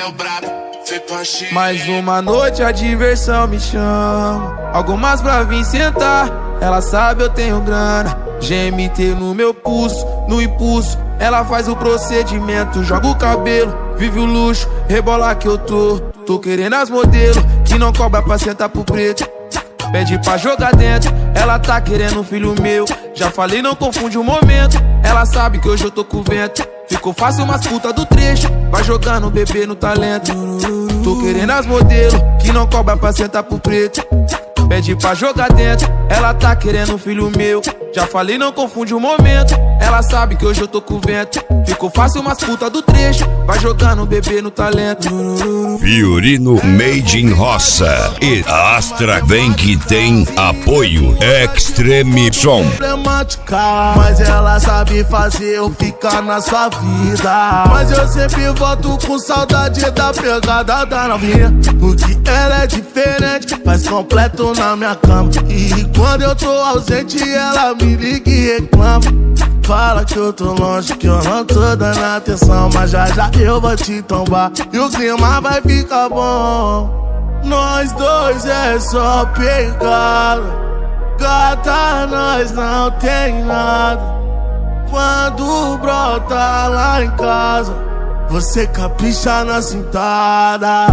é o brabo, feito a Chile. Mais uma noite a diversão me chama, algumas pra vir sentar. Ela sabe eu tenho grana, GMT no meu pulso, no impulso. Ela faz o procedimento, joga o cabelo, vive o luxo, rebola que eu tô querendo as modelos que não cobra pra sentar pro preto. Pede pra jogar dentro, ela tá querendo um filho meu. Já falei, não confunde o momento. Ela sabe que hoje eu tô com vento. Ficou fácil umas puta do trecho, vai jogando o bebê no talento. Tô querendo as modelos que não cobra pra sentar pro preto. Pede pra jogar dentro, ela tá querendo um filho meu. Já falei, não confunde o momento. Ela sabe que hoje eu tô com vento. Ficou fácil umas puta do trecho, vai jogando o bebê no talento. Fiorino Made in Roça e a Astra vem que tem apoio Extreme Som. Problemática, mas ela sabe fazer eu ficar na sua vida. Mas eu sempre volto com saudade da pegada da novinha, porque ela é diferente, faz completo na minha cama. E quando eu tô ausente ela me liga e reclama. Fala que eu tô longe, que eu não tô dando atenção, mas já já eu vou te tombar e o clima vai ficar bom. Nós dois é só pegada, gata, nós não tem nada. Quando brota lá em casa, você capricha na cintada.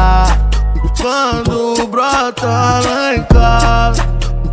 Quando brota lá em casa,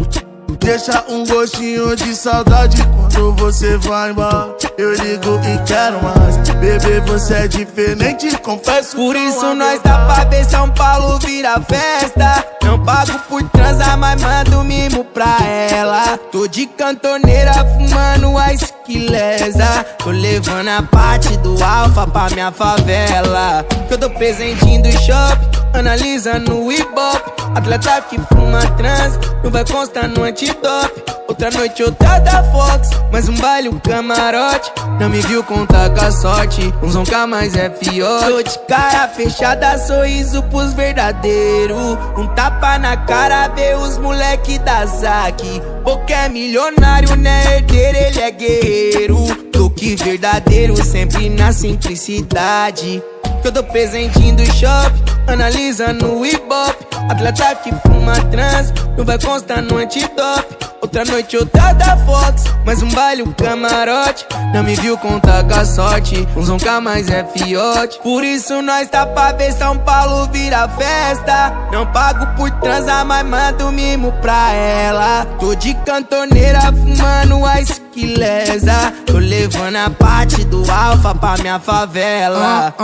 deixa um gostinho de saudade quando você vai embora. Eu ligo e quero mais, bebê, você é diferente, confesso. Por isso nós tá pra ver São Paulo vira festa. Não pago por transar, mas mando mimo pra ela. Tô de cantoneira fumando a esquileza. Tô levando a parte do Alfa pra minha favela. Que eu dou presentinho do shopping, analisando o Ibope. Atleta que fuma trans, não vai constar no antidope. Outra noite, outra da Fox, mais um baile, um camarote. Não me viu contar com a sorte, um zonca mais é fiote. Tô de cara fechada, sorriso pros verdadeiros. Um tapa na cara, vê os moleque da Zack. Porque é milionário, né herdeiro, ele é guerreiro. Toque verdadeiro, sempre na simplicidade. Que eu dou presentinho do shopping, analisando o Ibope. Atleta que fuma trans, não vai constar no antidope. Outra noite, outra da Fox, mais um baile, um camarote. Não me viu contar com a sorte, um zonca mais é fiote. Por isso nós tá pra ver São Paulo vira festa. Não pago por transar, mas mando mimo pra ela. Tô de cantoneira fumando a esquileza. Tô levando a parte do Alfa pra minha favela.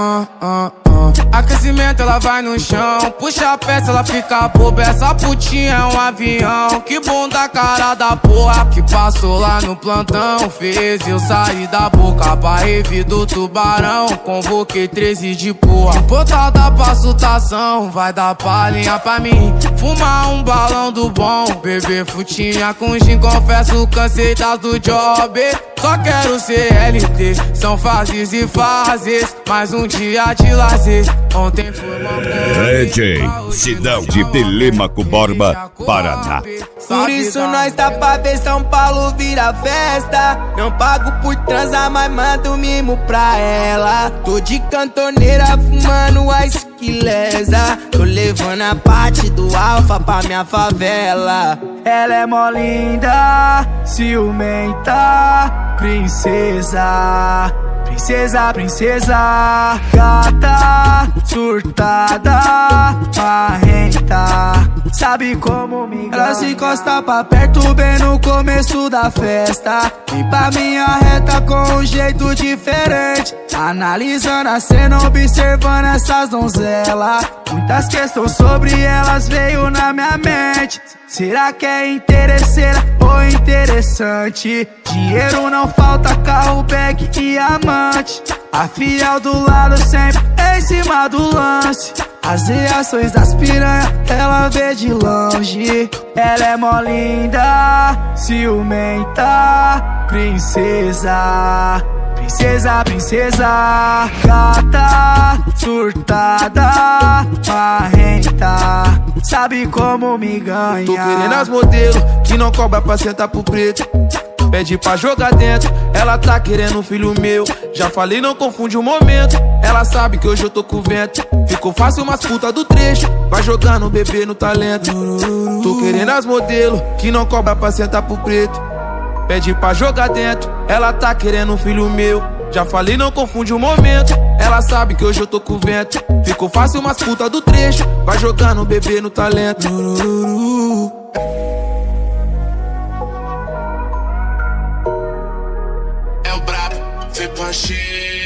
Aquecimento, ela vai no chão, puxa a peça, ela fica boba. Essa putinha é um avião, que bunda cara da porra. Que passou lá no plantão, fez eu sair da boca pra revir do tubarão. Convoquei 13 de porra, botada pra sutação. Vai dar palhinha pra mim, fumar um balão do bom. Beber frutinha com gin, confesso, cansei das do job. Só quero CLT, são fases e fases. Mais um dia de lazer, ontem foi uma DJ Sidão de Telêmaco Borba, Paraná. Por isso nós tá pra ver São Paulo vira festa. Não pago por transar, mas mando mimo pra ela. Tô de cantoneira fumando a esquileza. Tô levando a parte do Alfa pra minha favela. Ela é mó linda, ciumenta, princesa. Princesa, princesa, gata, surtada, marrenta. Sabe como me engana? Ela se encosta pra perto bem no começo da festa. E pra minha reta com um jeito diferente. Analisando a cena, observando essas donzelas. Muitas questões sobre elas veio na minha mente. Será que é interesseira ou interessante? Dinheiro não falta, carro, bag e amante. A fiel do lado sempre em cima do lance. As reações das piranhas ela vê de longe. Ela é mó linda, ciumenta, princesa. Princesa, princesa, gata, surtada, marrenta. Sabe como me ganha? Tô querendo as modelos que não cobra pra sentar pro preto. Pede pra jogar dentro, ela tá querendo um filho meu. Já falei, não confunde o momento. Ela sabe que hoje eu tô com vento. Ficou fácil umas puta do trecho. Vai jogando o bebê no talento. Tô querendo as modelo que não cobra pra sentar pro preto. Pede pra jogar dentro, ela tá querendo um filho meu. Já falei, não confunde o momento. Ela sabe que hoje eu tô com vento. Ficou fácil umas puta do trecho. Vai jogando o bebê no talento. É o brabo, fais pas chier.